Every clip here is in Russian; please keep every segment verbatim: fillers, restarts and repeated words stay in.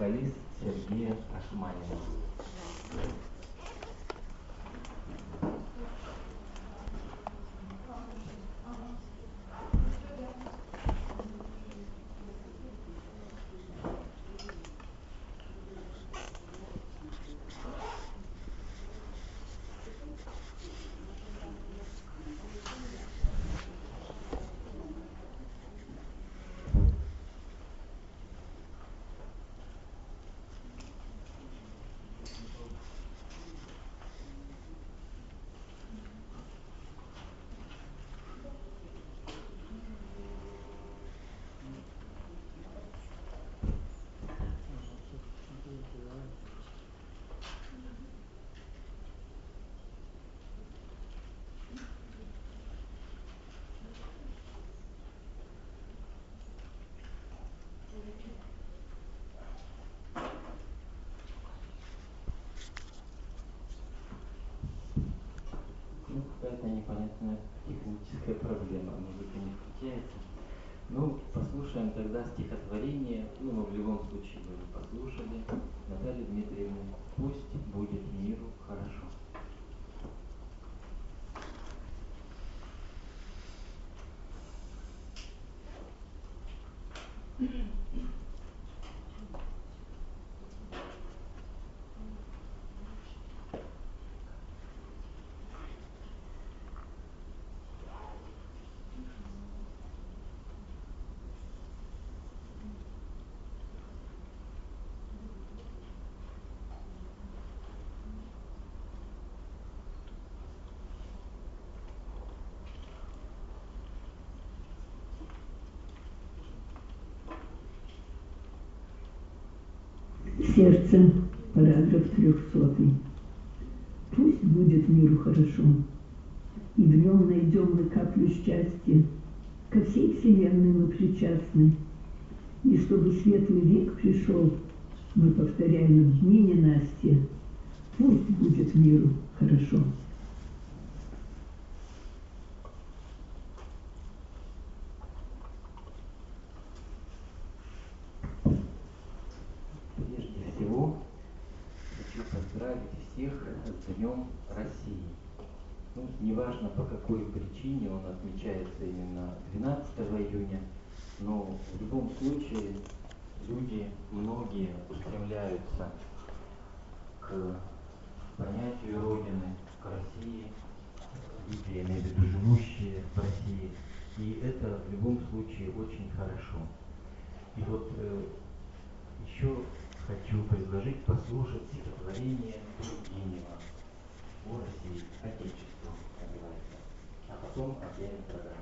вокалист Сергея Ашманина. Ну, какая-то непонятная техническая проблема, музыка не включается. Ну, послушаем тогда стихотворение, ну, мы в любом случае его не послушали, Натальи Дмитриевны «Пусть будет миру хорошо». Сердце, параграф трехсотый. Пусть будет миру хорошо, и в нем найдем мы каплю счастья. Ко всей вселенной мы причастны, и чтобы светлый век пришел, мы повторяем в дни ненастья. Пусть будет миру хорошо. Прежде всего, хочу поздравить всех с Днем России. Ну, неважно, по какой причине он отмечается именно двенадцатого июня, но в любом случае люди, многие устремляются к понятию Родины, к России, люди, я имею в виду живущие в России, и это в любом случае очень хорошо. И вот э, еще хочу предложить послушать стихотворение Тургенева о России, Отечеству называется, а потом объявим программу.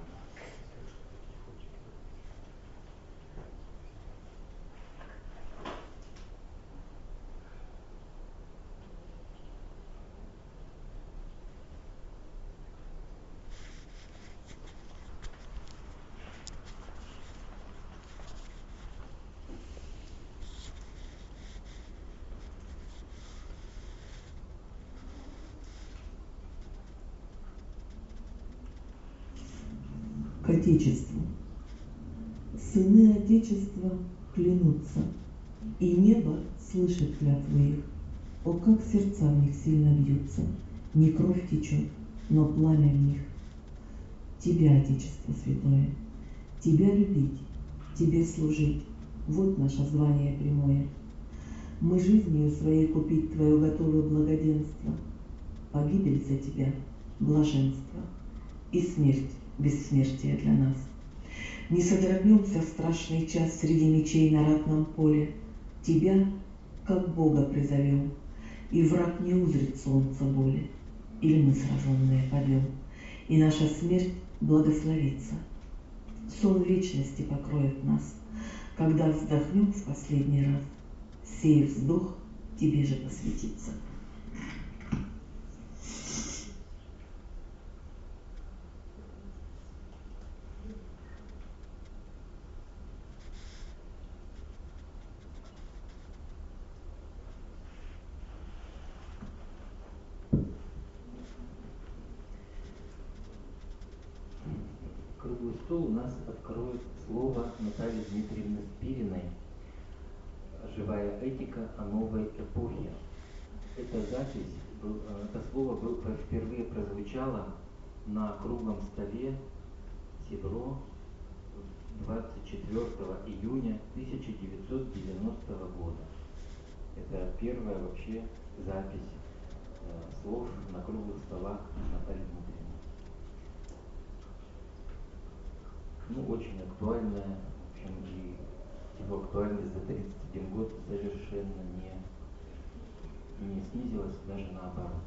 К Отечеству. Сыны Отечества клянутся, и небо слышит клятвы их. О, как сердца в них сильно бьются, не кровь течет, но пламя в них. Тебя, Отечество святое, тебя любить, тебе служить, вот наше звание прямое. Мы жизнью своей купить твое готовое благоденство, погибель за тебя, блаженство, и смерть бессмертие для нас. Не содрогнемся в страшный час среди мечей на ратном поле. Тебя, как Бога, призовем, и враг не узрит солнца боли. Или мы сраженные падем, и наша смерть благословится. Сон вечности покроет нас, когда вздохнем в последний раз. Сей вздох тебе же посвятится. Круглый стол у нас откроет слово Натальи Дмитриевны Спириной. «Живая этика о новой эпохе». Эта запись, был- это слово был- впервые прозвучало на круглом столе СИДРО двадцать четвёртого июня тысяча девятьсот девяностого года. Это первая вообще запись э, слов на круглых столах Натальи Дмитриевны. Ну, очень актуальная, в общем, и его актуальность за тридцать один год совершенно не, не снизилась, даже наоборот.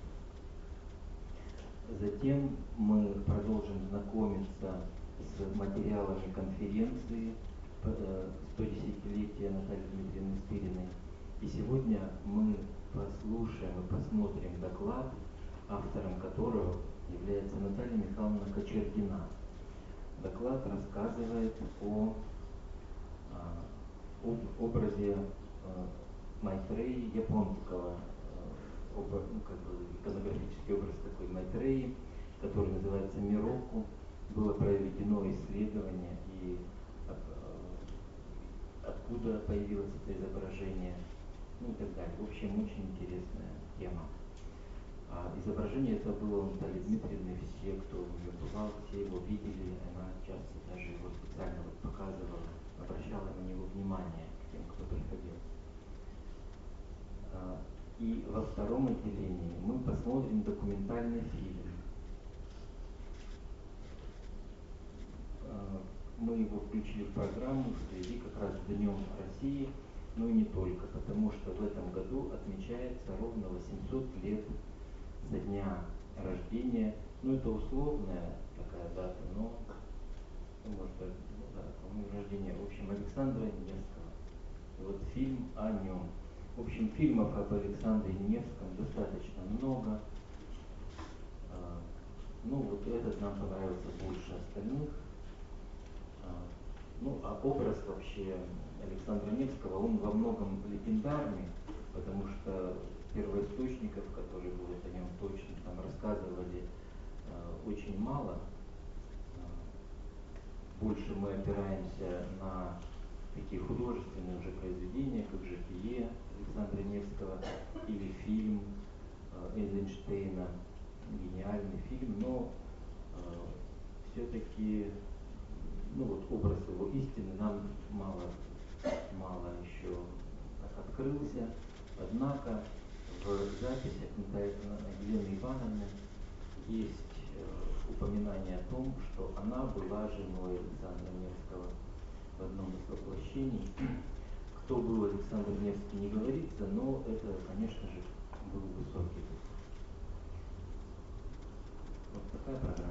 Затем мы продолжим знакомиться с материалами конференции э, сто десятилетия Натальи Дмитриевны Спириной. И сегодня мы послушаем и посмотрим доклад, автором которого является Наталья Михайловна Кочергина. Доклад рассказывает о, о об образе э, Майтреи Японского, э, об, ну, как бы иконографический образ такой Майтреи, который называется Мироку. Было проведено исследование, и от, э, откуда появилось это изображение, ну и так далее. В общем, очень интересная тема. А изображение это было у Натальи Дмитриевны, все, кто у нее бывал, все его видели, она часто даже его специально вот показывала, обращала на него внимание к тем, кто приходил. А, и во втором отделении мы посмотрим документальный фильм. А, мы его включили в программу в связи как раз с Днем России, но и не только, потому что в этом году отмечается ровно восемьсот лет со дня рождения, ну это условная такая дата, но может быть, ну, да, по-моему, рождения, в общем, Александра Невского. И вот фильм о нем. В общем, фильмов об Александре Невском достаточно много. А, ну вот этот нам понравился больше остальных. А, ну а образ вообще Александра Невского, он во многом легендарный, потому что первоисточников, которые будут о нем точно там рассказывали, э, очень мало. Больше мы опираемся на такие художественные уже произведения, как «Житие» Александра Невского или фильм э, Эйзенштейна, гениальный фильм, но э, все-таки ну вот образ его истины нам мало, мало еще открылся. Однако в записях Елены Ивановны есть э, упоминание о том, что она была женой Александра Невского в одном из воплощений. Кто был Александр Невский, не говорится, но это, конечно же, был высокий дух. Вот такая программа.